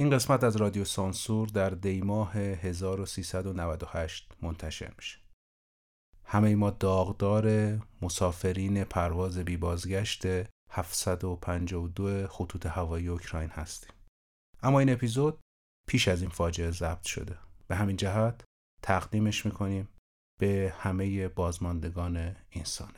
این قسمت از رادیو سانسور در دیماه 1398 منتشر میشه. همه ما داغدار مسافرین پرواز بی بازگشت 752 خطوط هوایی اوکراین هستیم. اما این اپیزود پیش از این فاجعه ضبط شده. به همین جهت تقدیمش میکنیم به همه بازماندگان این سانحه.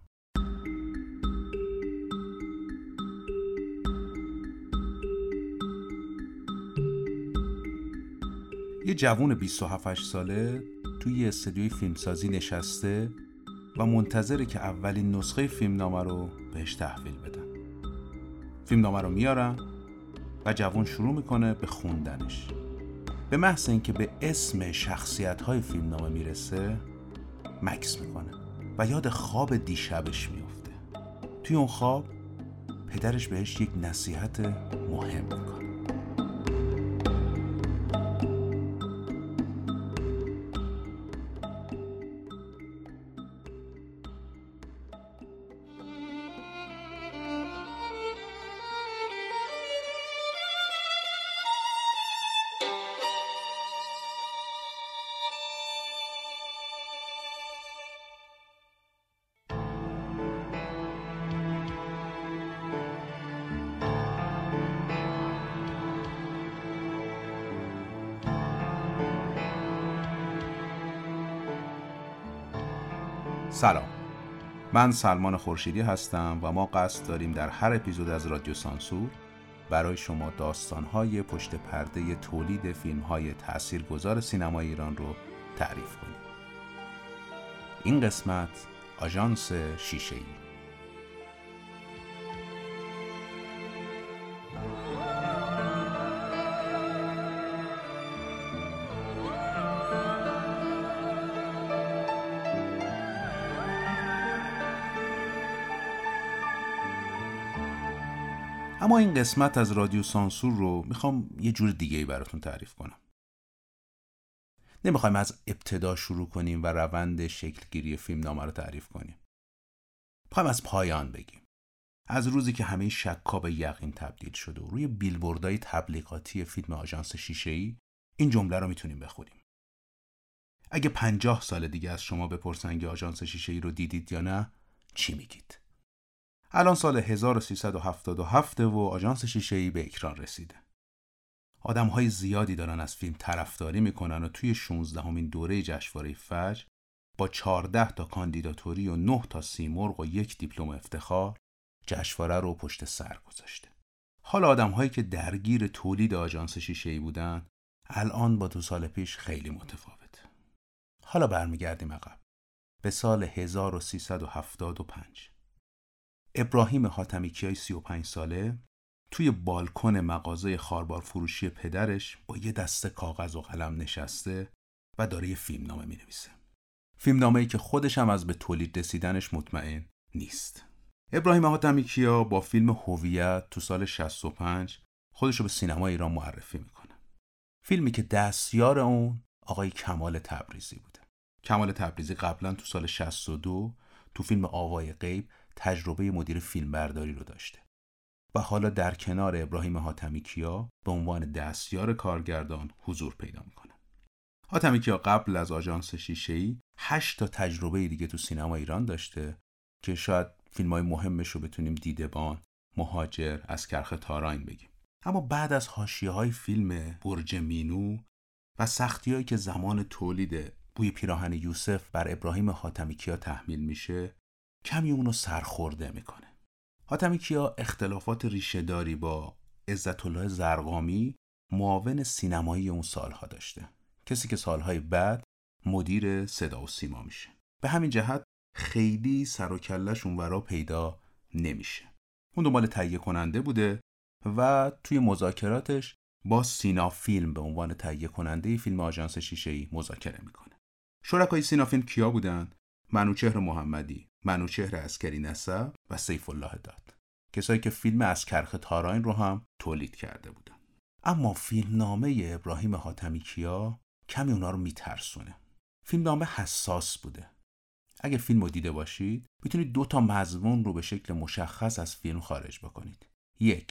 یه جوون 27 ساله توی یه استودیوی فیلمسازی نشسته و منتظره که اولین نسخه فیلمنامه رو بهش تحویل بدن. فیلمنامه رو میارن و جوون شروع میکنه به خوندنش. به محض اینکه به اسم شخصیت‌های فیلمنامه میرسه مکث میکنه و یاد خواب دیشبش میفته. توی اون خواب پدرش بهش یک نصیحت مهم میکنه. سلام، من سلمان خورشیدی هستم و ما قصد داریم در هر اپیزود از رادیو سانسور برای شما داستان‌های پشت پرده تولید فیلم‌های تاثیرگذار سینمای ایران رو تعریف کنیم. این قسمت آژانس شیشه‌ای. اما این قسمت از رادیو سانسور رو میخوام یه جور دیگه‌ای براتون تعریف کنم. نمیخوایم از ابتدا شروع کنیم و روند شکلگیری فیلمنامه رو تعریف کنیم. میخوایم از پایان بگیم. از روزی که همه شک‌ها به یقین تبدیل شده و روی بیلبوردهای تبلیغاتی فیلم آژانس شیشه‌ای این جمله رو میتونیم بخونیم. اگه 50 سال دیگه از شما بپرسن که آژانس شیشه‌ای رو دیدید یا نه، چی میگید؟ الان سال 1377 و آژانس شیشه‌ای به اکران رسیده. آدم‌های زیادی دارن از فیلم طرفداری میکنن و توی 16مین دوره جشنواره فجر با 14 تا کاندیداتوری و 9 تا سیمرغ و 1 دیپلم افتخار جشنواره رو پشت سر گذاشته. حالا آدم‌هایی که درگیر تولید آژانس شیشه‌ای بودن الان با 2 سال پیش خیلی متفاوته. حالا برمیگردیم عقب به سال 1375. ابراهیم حاتمیکیای 35 ساله توی بالکن مغازه خاربار فروشی پدرش با یه دسته کاغذ و قلم نشسته و داره یه فیلمنامه می‌نویسه. فیلمنامه‌ای که خودش هم از به تولید رسیدنش مطمئن نیست. ابراهیم حاتمیکیا با فیلم هویت تو سال 65 خودش رو به سینمای ایران معرفی میکنه. فیلمی که دستیار اون آقای کمال تبریزی بوده. کمال تبریزی قبلا تو سال 62 تو فیلم آوای غیب تجربه مدیر فیلمبرداری رو داشته و حالا در کنار ابراهیم حاتمیکیا به عنوان دستیار کارگردان حضور پیدا میکنه. حاتمیکیا قبل از آژانس شیشه‌ای 8 تا تجربه دیگه تو سینما ایران داشته که شاید فیلم‌های مهمش رو بتونیم دیدبان، مهاجر، از کرخ تاراین بگیم. اما بعد از حاشیه‌های فیلم برج مینو و سختی‌هایی که زمان تولید بوی پیراهن یوسف بر ابراهیم حاتمیکیا تحمیل میشه، کمی اونو سرخورده میکنه. حاتمیکیا اختلافات ریشه‌داری با عزت‌الله زرقامی معاون سینمایی اون سالها داشته، کسی که سالهای بعد مدیر صدا و سیما میشه. به همین جهت خیلی سر و کله‌ش اونورا پیدا نمیشه. اون دنبال تهیه کننده بوده و توی مذاکراتش با سینا فیلم به عنوان تهیه کننده فیلم آژانس شیشه‌ای مذاکره میکنه. شرکای سینا فیلم کیا بودن؟ منوچهر محمدی، منوچهر عسکری نسب و سیف الله داد. کسایی که فیلم از کرخ تاراین رو هم تولید کرده بودن. اما فیلمنامه ابراهیم حاتمیکیا کمی اونا رو میترسونه. فیلمنامه حساس بوده. اگه فیلم رو دیده باشید میتونید 2 تا مضمون رو به شکل مشخص از فیلم خارج بکنید. 1.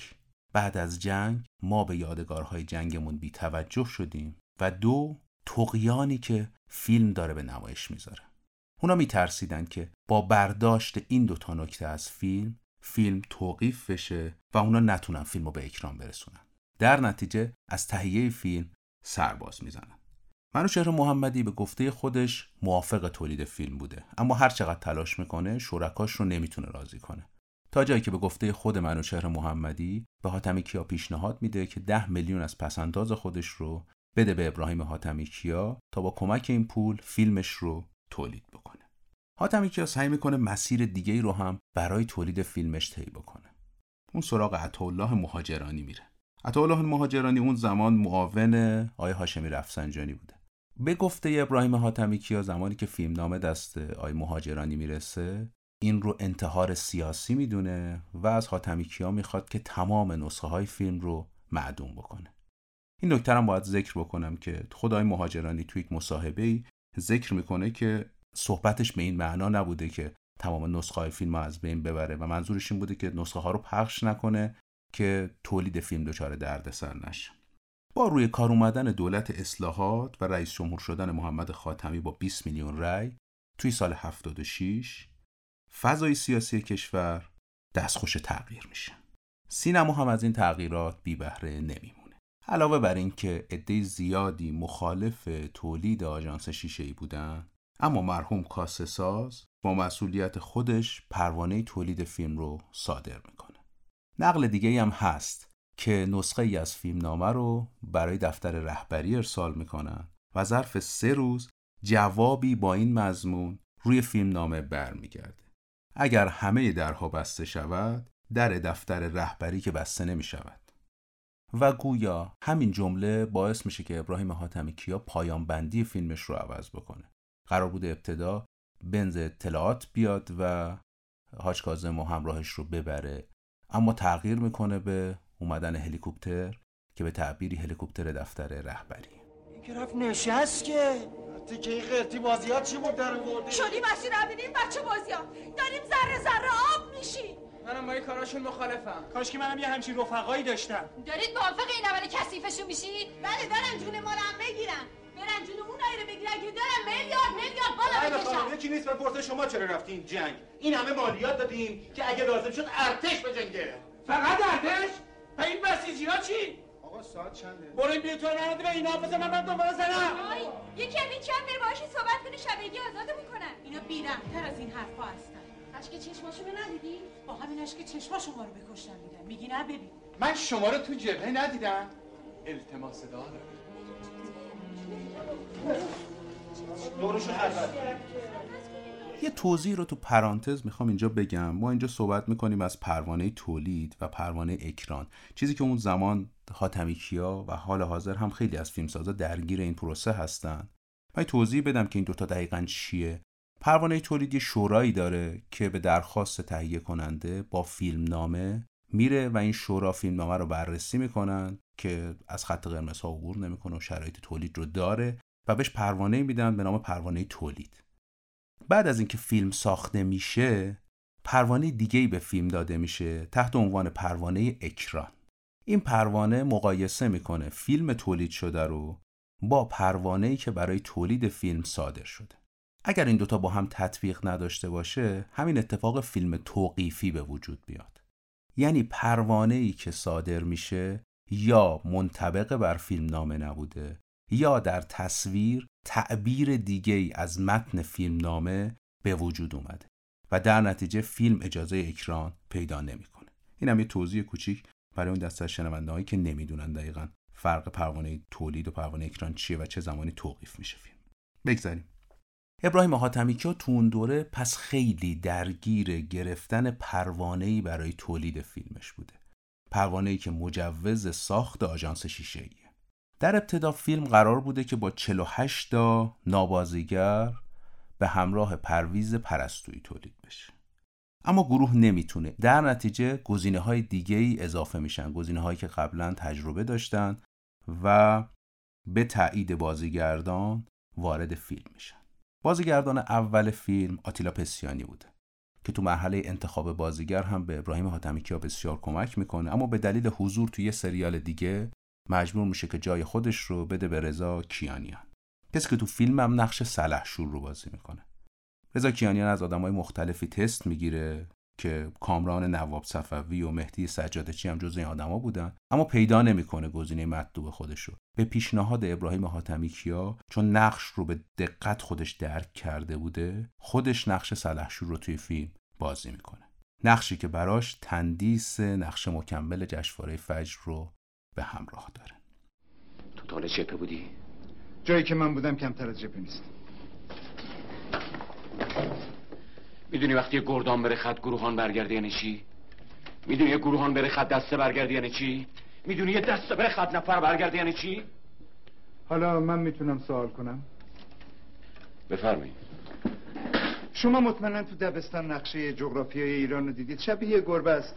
بعد از جنگ ما به یادگارهای جنگمون بی توجه شدیم و 2 طغیانی که فیلم داره به نمایش میذاره. اونا میترسیدن که با برداشت این 2 نکته از فیلم توقیف بشه و اونا نتونن فیلمو به اکران برسونن. در نتیجه از تهیه فیلم سرباز میزنن. منوچهر محمدی به گفته خودش موافق تولید فیلم بوده، اما هر چقدر تلاش میکنه شرکاش رو نمیتونه راضی کنه. تا جایی که به گفته خود منوچهر محمدی به حاتمی کیا پیشنهاد میده که 10 میلیون از پسنداز خودش رو بده به ابراهیم حاتمی کیا تا با کمک این پول فیلمش رو تولید بکنه. حاتمی کیا سعی میکنه مسیر دیگه‌ای رو هم برای تولید فیلمش طی بکنه. اون سراغ عطاالله مهاجرانی میره. عطاالله مهاجرانی اون زمان معاون آقای هاشمی رفسنجانی بوده. به گفته ابراهیم حاتمی کیا زمانی که فیلمنامه دست آقای مهاجرانی میرسه این رو انتحار سیاسی میدونه و از حاتمی کیا میخواد که تمام نسخه های فیلم رو معدوم بکنه. این نکته هم باید ذکر بکنم که خدای مهاجرانی توی یک مصاحبه‌ای ذکر میکنه که صحبتش به این معنا نبوده که تمام نسخه های فیلم رو از بین ببره و منظورش این بوده که نسخه ها رو پخش نکنه که تولید فیلم دچار دردسر نشه. با روی کار اومدن دولت اصلاحات و رئیس جمهور شدن محمد خاتمی با 20 میلیون رای توی سال 76 فضای سیاسی کشور دستخوش تغییر میشه. سینما هم از این تغییرات بی بهره نمیمونه. علاوه بر این که عده زیادی مخالف تولید آژانس شیشه‌ای بودن، اما مرحوم کاسه ساز با مسئولیت خودش پروانه تولید فیلم رو صادر میکنه. نقل دیگه‌ای هم هست که نسخه ای از فیلمنامه رو برای دفتر رهبری ارسال میکنن و ظرف 3 روز جوابی با این مضمون روی فیلمنامه برمیگرده. اگر همه درها بسته شود، در دفتر رهبری که بسته نمی شود. و گویا همین جمله باعث میشه که ابراهیم حاتمی کیا پایان بندی فیلمش رو عوض بکنه. قرار بوده ابتدا بنز اطلاعات بیاد و حاج کاظم و همراهش رو ببره، اما تغییر میکنه به اومدن هلیکوپتر که به تعبیری هلیکوپتر دفتر رهبری. این که رفت نشست که که این قلتی بازیات چی بود در آوردی؟ شدی مسیر نبینیم بچه بازیات داریم ذره ذره آب میشیم. منم با این کاراشون مخالفم. کاش که منم یه همچین رفقایی داشتم. دارید موافق این عمل کثیفشون میشی؟ بله دارن جون ما رو هم بگیرن، برن جون اونایی رو بگیرن که دارن میلیارد بالا بکشن. یکی نیست بپرسه شما چرا رفتین جنگ؟ این همه مالیات دادیم که اگه لازم شد ارتش بجنگه. فقط ارتش؟ و این بسیجی‌ها چی؟ آقا ساعت چنده؟ برو این بیتون نرده به اینا بزن من دنبال زنم. یکی هم این کم بیر باشی صحبت کنی شبیگی آزاده میکنن. اینا بی‌رحم‌تر از این حرفا هستن. اشک چشماشونو ندیدی؟ با همین اشک چشماشون ما رو بکشتن میدن. میگی نه ببین. من شما رو تو جبهه ندیدم. التماس دارم. دورشون حرف. یه توضیح رو تو پرانتز میخوام اینجا بگم. ما اینجا صحبت میکنیم از پروانه تولید و پروانه اکران، چیزی که اون زمان حاتمی کیا و حال حاضر هم خیلی از فیلمسازا درگیر این پروسه هستن. من توضیح بدم که این دوتا دقیقاً چیه. پروانه تولید یه شورایی داره که به درخواست تهیه کننده با فیلمنامه میره و این شورا فیلمنامه رو بررسی میکنن که از خط قرمزها عبور نمیکنه و شرایط تولید رو داره و بهش پروانه میدن به نام پروانه تولید. بعد از اینکه فیلم ساخته میشه، پروانه دیگه‌ای به فیلم داده میشه تحت عنوان پروانه اکران. این پروانه مقایسه میکنه فیلم تولید شده رو با پروانه‌ای که برای تولید فیلم صادر شده. اگر این دوتا با هم تطبیق نداشته باشه، همین اتفاق فیلم توقیفی به وجود بیاد. یعنی پروانه‌ای که صادر میشه یا منطبق بر فیلمنامه نبوده یا در تصویر تعبیر دیگه‌ای از متن فیلمنامه به وجود اومده و در نتیجه فیلم اجازه اکران پیدا نمیکنه. این هم یه توضیح کوچیک برای اون دسته از شنونده‌هایی که نمیدونن دقیقاً فرق پروانه تولید و پروانه اکران چیه و چه زمانی توقیف میشه فیلم. بگذاریم. ابراهیم حاتمی کیا تو اون دوره پس خیلی درگیر گرفتن پروانه‌ای برای تولید فیلمش بوده. پروانه‌ای که مجوز ساخت آژانس شیشه‌ایه. در ابتدا فیلم قرار بوده که با 48 تا نابازیگر به همراه پرویز پرستویی تولید بشه. اما گروه نمیتونه. در نتیجه گزینه‌های دیگه‌ای اضافه میشن، گزینه‌هایی که قبلا تجربه داشتن و به تایید بازیگردان وارد فیلم میشن. بازیگردان اول فیلم آتیلا پسیانی بوده که تو مرحله انتخاب بازیگر هم به ابراهیم حاتمیکیا بسیار کمک میکنه، اما به دلیل حضور توی یه سریال دیگه مجبور میشه که جای خودش رو بده به رضا کیانیان، کسی که تو فیلم هم نقش سلحشور رو بازی میکنه. رضا کیانیان از آدمای مختلفی تست میگیره که کامران نواب صفوی و مهدی سجادچی هم جزو این آدما بودن، اما پیدا نمیکنه گزینه مطلوب خودش رو. به پیشنهاد ابراهیم حاتمیکیا، چون نقش رو به دقت خودش درک کرده بوده، خودش نقش سلحشور رو توی فیلم بازی میکنه، نقشی که براش تندیس نقش مکمل جشنواره فجر رو به همراه داره. تو تال جبهه بودی؟ جایی که من بودم کمتر از جبهه نیست. میدونی وقتی یه گردان بره خط گروهان برگرده یعنی چی؟ میدونی یه گروهان بره خط دسته برگرده یعنی چی؟ میدونی یه دسته بره خط نفر برگرده یعنی چی؟ حالا من میتونم سوال کنم؟ بفرمایید. شما مطمئنا تو دبستان نقشه جغرافیای ایران رو دیدید؟ شبیه گربه است.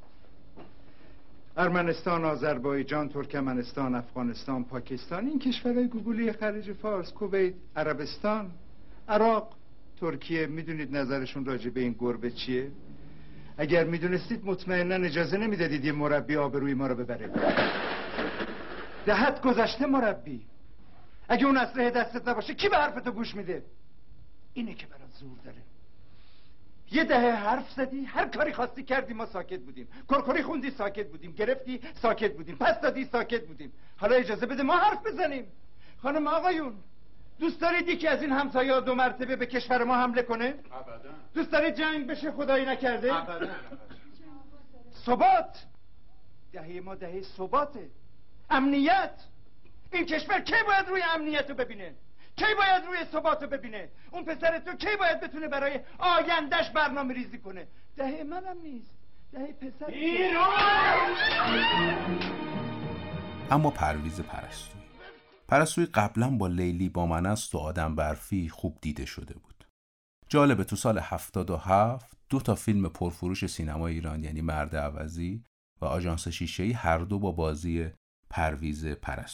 ارمنستان، آذربایجان، ترکمنستان، افغانستان، پاکستان، این کشورهای گوگلی خلیج فارس، کویت، عربستان، عراق، ترکیه. میدونید نظرشون راجع به این گربه چیه؟ اگر میدونستید مطمئنا اجازه نمیدادید یه مربی آبروی ما رو ببره. دهت گذشته مربی. اگه اون اسلحه دستت نباشه کی به حرفتو گوش میده؟ اینه که برات زور داره. یه دهه حرف زدی، هر کاری خواستی کردی، ما ساکت بودیم. کرکری خوندی ساکت بودیم، گرفتی ساکت بودیم، پس دادی ساکت بودیم. حالا اجازه بده ما حرف بزنیم. خانم آقایون، دوست دارید یکی از این همسایه‌ها 2 مرتبه به کشور ما حمله کنه؟ ابدا. دوست دارید جنگ بشه خدایی نکرده؟ ابدا. ثبات. دهه ما دهه ثباته. امنیت. این کشور کی باید روی امنیت رو ببینه؟ کی باید روی ثبات رو ببینه؟ اون پسر تو کی باید بتونه برای آیندهش برنامه ریزی کنه؟ دهه منم نیست، دهه پسر. اما پرویز پرستویی قبلا با لیلی با من است و آدم برفی خوب دیده شده بود. جالبه تو سال 77 2 فیلم پرفروش سینما ایران، یعنی مرد عوضی و آژانس شیشه‌ای، هر دو با بازی پرویز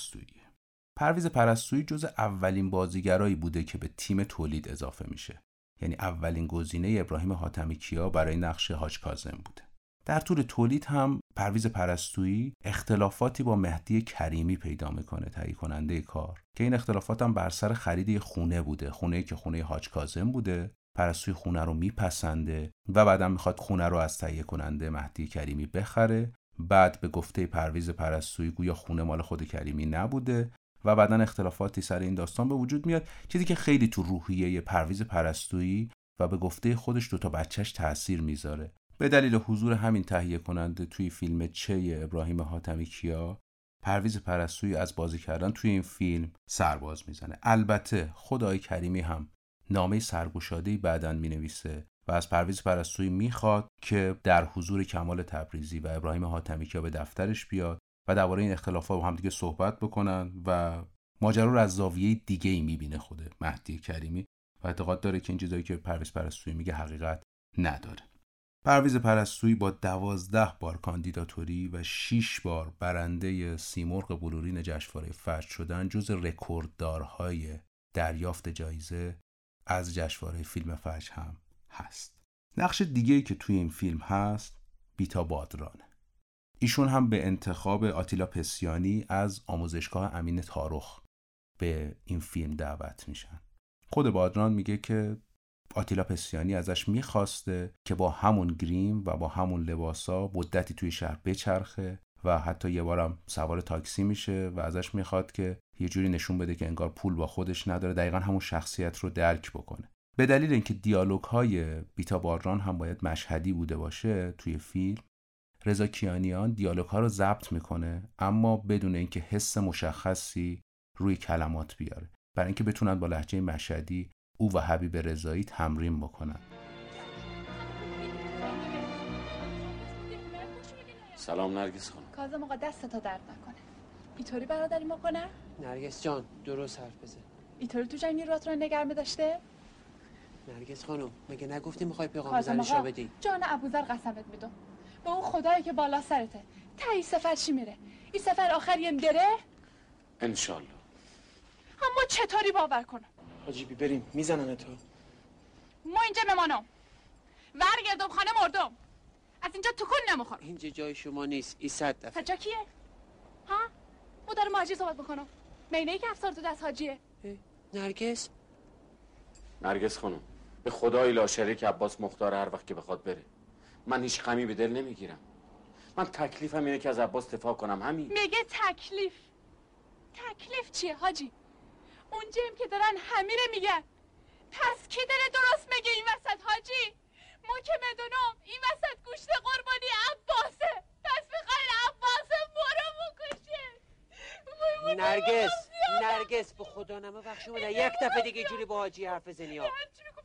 پرستویی جز اولین بازیگرایی بوده که به تیم تولید اضافه میشه، یعنی اولین گزینه ابراهیم حاتمیکیا برای نقش حاج کاظم بوده. در طول تولید هم پرویز پرستویی اختلافاتی با مهدی کریمی پیدا میکنه، تهیه کننده کار، که این اختلافات هم بر سر خرید خونه بوده، خونه‌ای که خونه حاج کاظم بوده. پرستویی خونه رو میپسنده و بعداً میخواد خونه رو از تهیه کننده مهدی کریمی بخره. بعد به گفته پرویز پرستویی گویا خونه مال خود کریمی نبوده و بعداً اختلافاتی سر این داستان به وجود میاد، چیزی که خیلی تو روحیه پرویز پرستویی و به گفته خودش 2 بچهش تأثیر میذاره. به دلیل حضور همین تهیه کننده توی فیلم چه ابراهیم حاتمیکیا، پرویز پرستویی از بازی کردن توی این فیلم سرباز میزنه. البته خدای کریمی هم نامه سرگشاده‌ای بعداً مینویسه و از پرویز پرستویی میخواد که در حضور کمال تبریزی و ابراهیم حاتمیکیا به دفترش بیاد و درباره این اختلافات با هم دیگه صحبت بکنن و ماجرا رو از زاویه دیگه‌ای میبینه خود مهدی کریمی و اعتقاد داره که این چیزایی که پرویز پرستویی میگه حقیقت نداره. پرویز پرستویی با 12 بار کاندیداتوری و 6 بار برنده سیمرغ بلورین جشنواره فجر شدن جز رکورددارهای دریافت جایزه از جشنواره فیلم فجر هم هست. نقش دیگه‌ای که توی این فیلم هست بیتا بادرانه. ایشون هم به انتخاب آتیلا پسیانی از آموزشگاه امین تارخ به این فیلم دعوت میشن. خود بادران میگه که آتیلا پسیانی ازش میخواسته که با همون گریم و با همون لباسا مدتی توی شهر بچرخه و حتی یه بارم سوار تاکسی میشه و ازش میخواد که یه جوری نشون بده که انگار پول با خودش نداره، دقیقاً همون شخصیت رو درک بکنه. به دلیل اینکه دیالوگ‌های بیتا بادران هم باید مشهدی بوده باشه توی فیلم، رضا کیانیان دیالوگ‌ها رو ضبط میکنه اما بدون اینکه حس مشخصی روی کلمات بیاره، برای اینکه بتونن با لهجه مشهدی او و حبیب رضایی تمرین بکنن. سلام نرگس خانم. کاظم آقا دستتا درد نکنه. اینطوری برادری ما کنه؟ نرگس جان درست حرف بزن. اینطوری تو جنگ نیروات رو نگه می‌داشته؟ نرگس خانم مگه نگفتی میخوای پیغام زنشو بدی؟ جان ابوذر قسمت میدم به اون خدایی که بالا سرته. این سفر چی میره؟ این سفر آخریم دره؟ انشالله. اما چطوری باور کنم؟ حاجی بریم میزنن تو. ما اینجا نمانم. ورگردم خانه مردم. از اینجا تکون نمیخورم. اینجا جای شما نیست. این 100 دفعه. جا کیه؟ ها؟ او داره ماجی صحبت بکنم. مینه‌ای که افسار تو دست حاجیه. نرگس خانم، به خدای لا شریک عباس مختار هر وقت که بخواد بره. من هیچ غمی به دل نمیگیرم. من تکلیفم اینه که از عباس دفاع کنم، همین. میگه تکلیف چیه حاجی؟ اونجاییم که دارن همه رو میگن. پس کی داره درست میگه این وسط حاجی؟ ما که میدونم این وسط گوشت قربانی عباسه. پس میخواین عباسه برو بکشه. نرگس به خدا نمه وقت شما در یک دفعه دیگه جوری با حاجی حرف بزنی ها.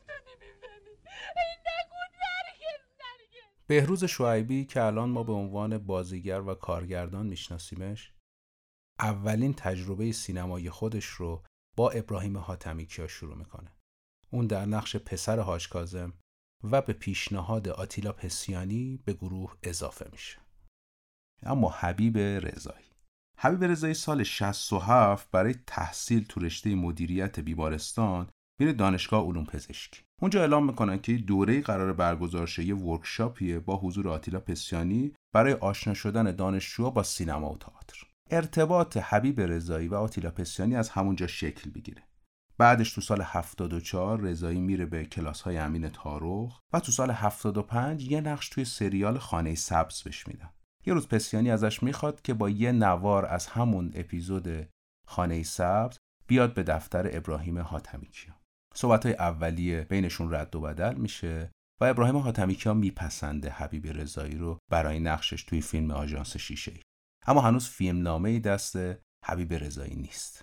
بهروز شعیبی که الان ما به عنوان بازیگر و کارگردان میشناسیمش، اولین تجربه سینمایی خودش رو با ابراهیم حاتمیکیا شروع میکنه. اون در نقش پسر حاج کاظم و به پیشنهاد آتیلا پسیانی به گروه اضافه میشه. اما حبیب رضایی سال 67 برای تحصیل تو رشته مدیریت بیمارستان میره دانشگاه علوم پزشکی. اونجا اعلام میکنن که دوره قرار برگزار شه، یه ورکشاپیه با حضور آتیلا پسیانی برای آشنا شدن دانشجوها با سینما و تئاتر. ارتباط حبیب رضایی و آتیلا پسیانی از همونجا شکل میگیره. بعدش تو سال 74 رضایی میره به کلاس‌های امین طارق و تو سال 75 یه نقش توی سریال خانه سبز بهش میدن. یه روز پسیانی ازش میخواد که با یه نوار از همون اپیزود خانه سبز بیاد به دفتر ابراهیم حاتمیکیا. صحبت‌های اولیه بینشون رد و بدل میشه و ابراهیم حاتمیکیا میپسنده حبیب رضایی رو برای نقشش توی فیلم آژانس شیشه‌ای. اما هنوز فیلمنامه‌ای دست حبیب رضایی نیست.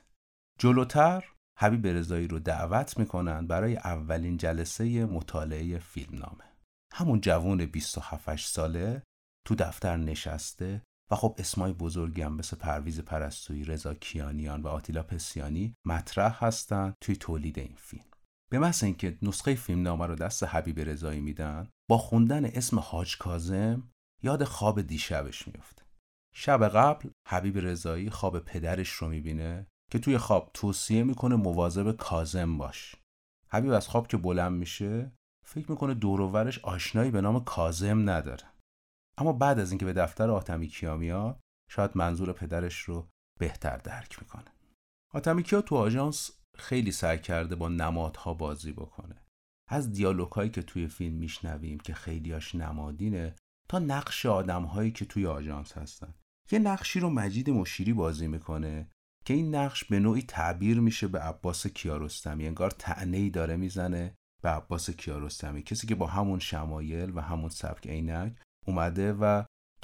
جلوتر حبیب رضایی رو دعوت میکنن برای اولین جلسه مطالعه فیلمنامه. همون جوان 27 ساله تو دفتر نشسته و خب اسمای بزرگی هم مثل پرویز پرستویی، رضا کیانیان و آتیلا پسیانی مطرح هستن توی تولید این فیلم. به محض اینکه نسخه فیلمنامه رو دست حبیب رضایی میدن، با خوندن اسم حاج کاظم یاد خواب دیشبش میفته. شب قبل حبیب رضایی خواب پدرش رو میبینه که توی خواب توصیه میکنه مواظب کاظم باش. حبیب از خواب که بلند میشه فکر میکنه دور و برش آشنایی به نام کاظم نداره. اما بعد از اینکه به دفتر حاتمیکیا میاد شاید منظور پدرش رو بهتر درک میکنه. حاتمیکیا تو آژانس خیلی سعی کرده با نمادها بازی بکنه. از دیالوگایی که توی فیلم میشنویم که خیلیاش نمادینه تا نقش آدمهایی که توی آژانس هستن. یه نقشی رو مجید مشیری بازی میکنه که این نقش به نوعی تعبیر میشه به عباس کیارستمی. انگار طعنه‌ای داره میزنه به عباس کیارستمی، کسی که با همون شمایل و همون سبک عینک اومده و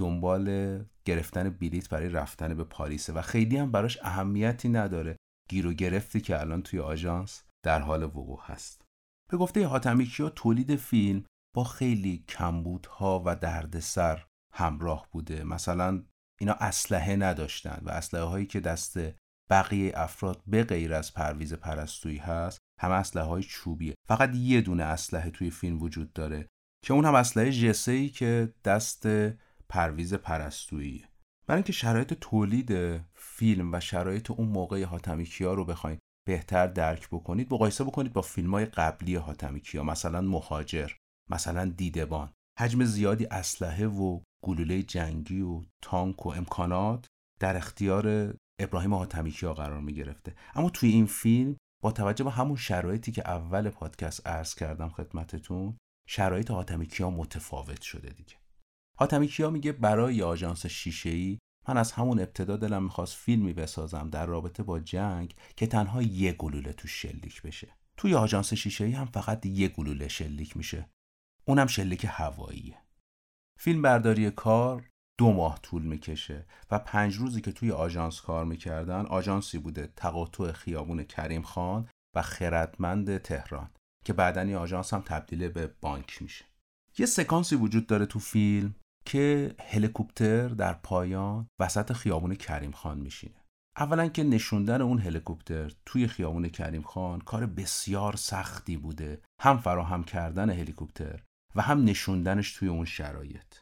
دنبال گرفتن بلیت برای رفتن به پاریسه و خیلی هم براش اهمیتی نداره گیر و گرفتی که الان توی آژانس در حال وقوع هست. به گفته حاتمیکیا تولید فیلم با خیلی کمبودها و دردسر همراه بوده. مثلا اینا اسلحه نداشتن و اسلحه هایی که دست بقیه افراد به غیر از پرویز پرستویی هست همه اسلحه های چوبیه. فقط یه دونه اسلحه توی فیلم وجود داره که اون هم اسلحه جسه‌ای که دست پرویز پرستوییه. برای اینکه شرایط تولید فیلم و شرایط اون موقع حاتمیکیا رو بخواید بهتر درک بکنید، مقایسه بکنید با فیلم‌های قبلی حاتمیکیا، مثلا مهاجر، مثلا دیدبان. حجم زیادی اسلحه و گلوله جنگی و تانک و امکانات در اختیار ابراهیم حاتمیکیا قرار می گرفته. اما توی این فیلم با توجه به همون شرایطی که اول پادکست عرض کردم خدمتتون، شرایط حاتمیکیا متفاوت شده دیگه. حاتمیکیا میگه برای آژانس شیشه‌ای من از همون ابتدا دلم میخواست فیلمی بسازم در رابطه با جنگ که تنها یه گلوله توش شلیک بشه. توی آژانس شیشه‌ای هم فقط یه گلوله شلیک میشه، اونم شلیک هواییه. فیلم برداری کار 2 ماه طول میکشه و 5 روزی که توی آژانس کار میکردن، آژانسی بوده تقاطع خیابون کریم خان و خردمند تهران که بعدن این آژانس هم تبدیل به بانک میشه. یه سکانسی وجود داره تو فیلم که هلیکوپتر در پایان وسط خیابون کریم خان میشینه. اولا که نشوندن اون هلیکوپتر توی خیابون کریم خان کار بسیار سختی بوده، هم فراهم کردن هلیکوپتر و هم نشوندنش توی اون شرایط.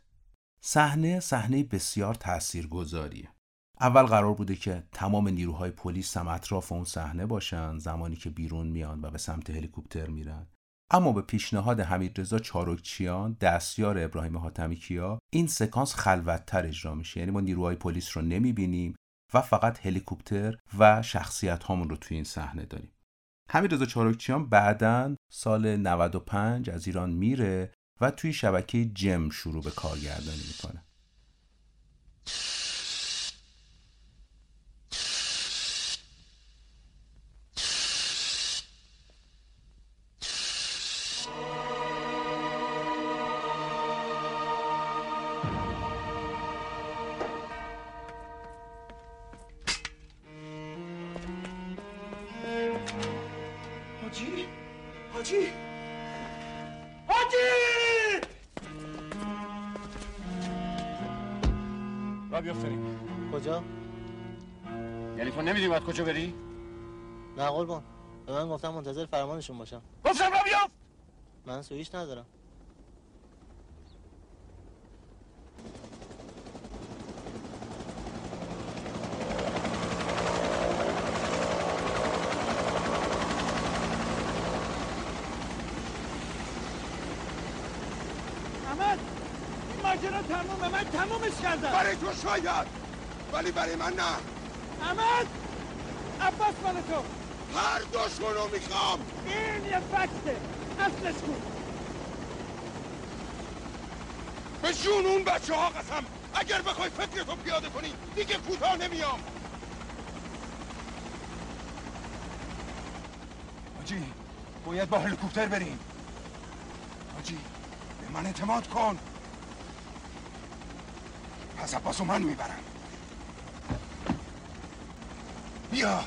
صحنه بسیار تاثیرگذاریه. اول قرار بوده که تمام نیروهای پلیس هم اطراف اون صحنه باشن زمانی که بیرون میان و به سمت هلیکوپتر میرن. اما به پیشنهاد حمیدرضا چارکچیان دستیار ابراهیم حاتمیکیا این سکانس خلوت‌تر اجرا میشه، یعنی ما نیروهای پلیس رو نمیبینیم و فقط هلیکوپتر و شخصیت هامون رو توی این صحنه داریم. حمیدرضا چارکچیان بعداً سال 95 از ایران میره و توی شبکه جم شروع به کارگردانی میکنه. را بیافتریم. کجا؟ یعنی تو نمیدونی باید کجا بری؟ نه قربان، به من گفتم منتظر فرمانشون باشم. گفتم را بیافت! من سویش ندارم. ماجرا تمومه، من تمومش کردم. برای تو شاید، ولی برای من نه. احمد عباس مال تو. هر دوشونو میخوام. این یه فکته، اصلش کن. به جون اون بچه ها قسم، اگر بخوای فکرتو پیاده کنی دیگه کوتاه نمیام. حاجی باید با هلیکوپتر بریم. حاجی به من اعتماد کن. پس عباسو من میبرم. بیا.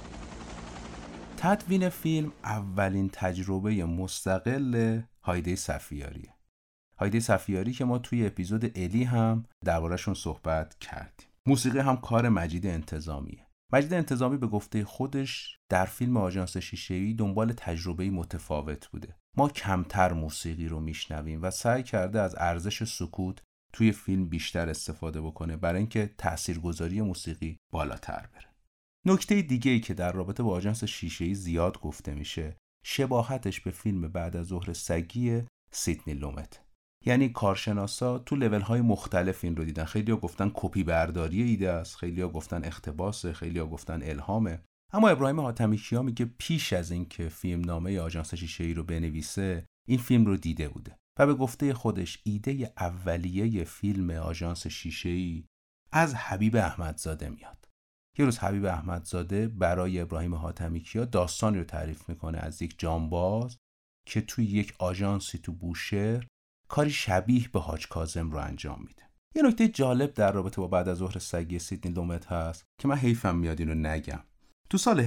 تدوین فیلم اولین تجربه مستقل هایده صفیاریه. هایده صفیاری که ما توی اپیزود الی هم درباره‌شون صحبت کردیم. موسیقی هم کار مجید انتظامیه. مجید انتظامی به گفته خودش در فیلم آژانس شیشه‌ای دنبال تجربه متفاوت بوده. ما کمتر موسیقی رو میشنویم و سعی کرده از ارزش سکوت توی فیلم بیشتر استفاده بکنه برای اینکه تاثیرگذاری موسیقی بالاتر بره. نکته دیگه‌ای که در رابطه با آژانس شیشه‌ای زیاد گفته میشه، شباهتش به فیلم بعد از ظهر سگی سیدنی لومت. یعنی کارشناسا تو لول‌های مختلف این رو دیدن. خیلی‌ها گفتن کپی برداری ایده است، خیلی‌ها گفتن اقتباسه، خیلی‌ها گفتن الهامه. اما ابراهیم حاتمیکیا میگه پیش از اینکه فیلمنامه آژانس شیشه‌ای رو بنویسه، این فیلم رو دیده بوده. و به گفته خودش ایده اولیه فیلم آژانس شیشه‌ای از حبیب احمدزاده میاد. یه روز حبیب احمدزاده برای ابراهیم حاتمیکیا داستانی رو تعریف میکنه از یک جانباز که توی یک آژانسی تو بوشهر کاری شبیه به حاج کاظم رو انجام میده. یه نکته جالب در رابطه با بعد از ظهر سگی سیدنی لومت هست که من حیفم میاد اینو نگم. تو سال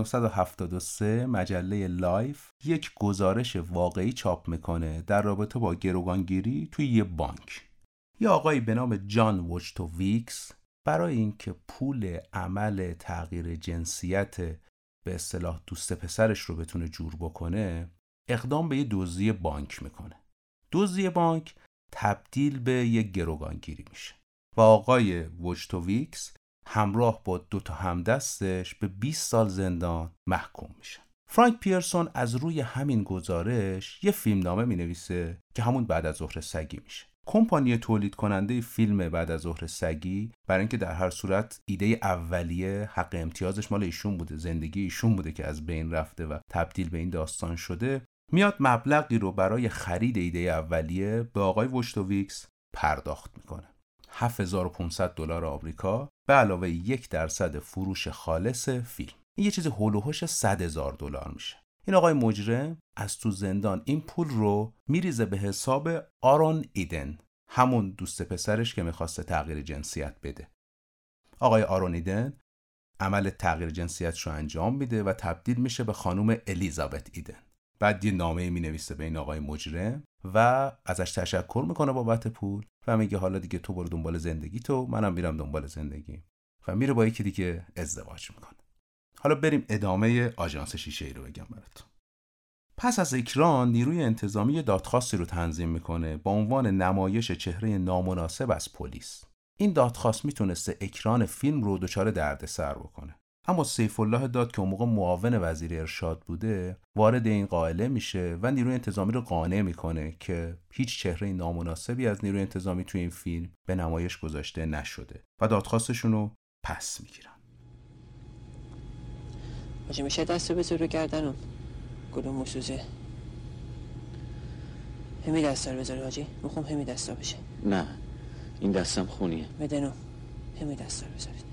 1973 مجله لایف یک گزارش واقعی چاپ میکنه در رابطه با گروگانگیری توی یه بانک. یه آقایی به نام جان ووجتوویکس برای اینکه پول عمل تغییر جنسیت به اصطلاح دوست پسرش رو بتونه جور بکنه، اقدام به یه دزدی بانک میکنه. دزدی بانک تبدیل به یک گروگانگیری میشه و آقای ووجتوویکس همراه با 2 تا همدستش به 20 سال زندان محکوم میشن. فرانک پیرسون از روی همین گزارش یه فیلمنامه مینویسه که همون بعد از ظهر سگی میشه. کمپانی تولید کننده فیلم بعد از ظهر سگی برای اینکه در هر صورت ایده اولیه حق امتیازش مال ایشون بوده، زندگی ایشون بوده که از بین رفته و تبدیل به این داستان شده، میاد مبلغی رو برای خرید ایده اولیه به آقای ووجتوویکس پرداخت میکنه. $7,500 آمریکا به علاوه 1% فروش خالص فیلم. این یه چیز هولوهوش $100,000 میشه. این آقای مجرم از تو زندان این پول رو میریزه به حساب آرون ایدن، همون دوست پسرش که میخواسته تغییر جنسیت بده. آقای آرون ایدن عمل تغییر جنسیتش رو انجام میده و تبدیل میشه به خانم الیزابت ایدن. بعد یه نامه مینویسه به این آقای مجرم و ازش تشکر میکنه بابت پول و میگه حالا دیگه تو برو دنبال زندگی تو، منم میرم دنبال زندگی، و میره با یکی دیگه ازدواج میکنه. حالا بریم ادامه آژانس شیشه‌ای رو بگم براتون. پس از اکران نیروی انتظامی دادخواستی رو تنظیم میکنه با عنوان نمایش چهره نامناسب از پلیس. این دادخواست میتونسته اکران فیلم رو دچار دردسر بکنه. اما سیف الله داد که اون موقع معاون وزیر ارشاد بوده وارد این قائله میشه و نیروی انتظامی رو قانع میکنه که هیچ چهره نامناسبی از نیروی انتظامی توی این فیلم به نمایش گذاشته نشده و دادخواستشون رو پس میگیرن. حاجی میشه دست بذار رو گردنم گلوم مسوزه. همی دستا رو بذاری حاجی، میخوام همی دستا بشه. نه این دستم خونیه. بدنو همی دستا رو بذارید.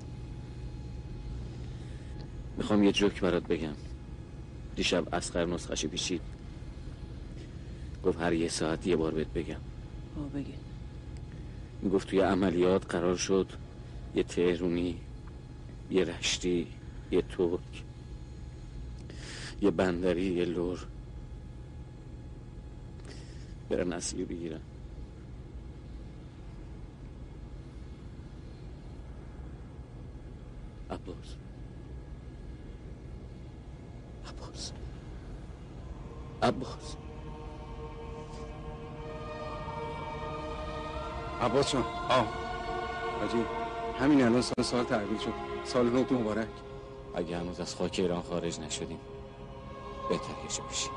میخوام یه جوک برات بگم. دیشب اصغر نسخه‌شو پیچید، گفت هر 1 ساعت یه بار بهت بگم. بگی. گفت توی عملیات قرار شد یه تهرونی، یه رشتی، یه ترک، یه بندری، یه لور برن اسیر بگیرن. عباس عباس جان. حاجی همین الان سال تحویل شد. سال نو مبارک. اگه هنوز از خاک ایران خارج نشدیم بهتر که بشیم.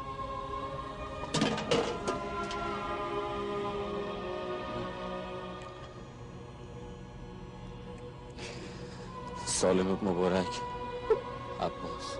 سال نو مبارک عباس.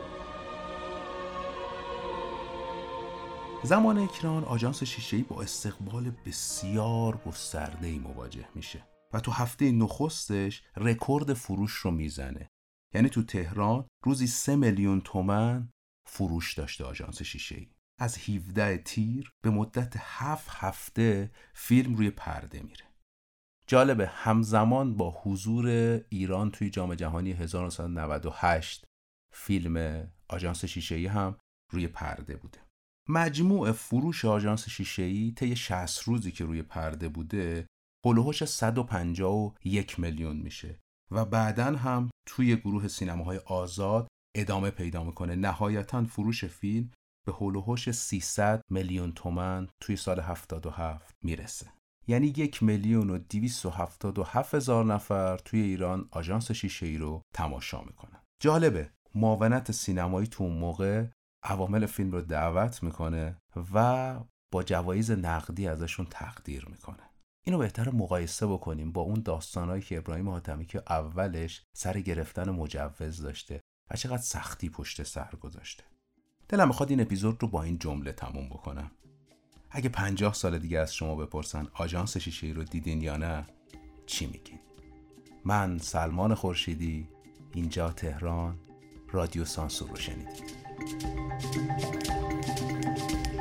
زمان اکران آژانس شیشه‌ای با استقبال بسیار گسترده‌ای مواجه میشه و تو هفته نخستش رکورد فروش رو میزنه. یعنی تو تهران روزی 3 میلیون تومان فروش داشته آژانس شیشه‌ای. از 17 تیر به مدت 7 هفته فیلم روی پرده میره. جالبه همزمان با حضور ایران توی جام جهانی 1998 فیلم آژانس شیشه‌ای هم روی پرده بوده. مجموع فروش آژانس شیشه‌ای طی 60 روزی که روی پرده بوده هولوحش 151 میلیون میشه و بعداً هم توی گروه سینماهای آزاد ادامه پیدا میکنه. نهایتاً فروش فیلم به هولوحش 300 میلیون تومان توی سال 77 میرسه. یعنی 1,277,000 نفر توی ایران آژانس شیشه‌ای رو تماشا میکنن. جالبه معاونت سینمایی تو اون موقع عوامل فیلم رو دعوت میکنه و با جوایز نقدی ازشون تقدیر میکنه. اینو بهتره مقایسه بکنیم با اون داستانایی که ابراهیم حاتمی که اولش سر گرفتن مجوز داشته و چقدر سختی پشت سر گذاشته. دلم میخواد این اپیزود رو با این جمله تموم بکنم. اگه 50 سال دیگه از شما بپرسن آژانس شیشه‌ای رو دیدین یا نه، چی میگین؟ من سلمان خورشیدی، اینجا تهران، رادیو سانسور رو شنیدید.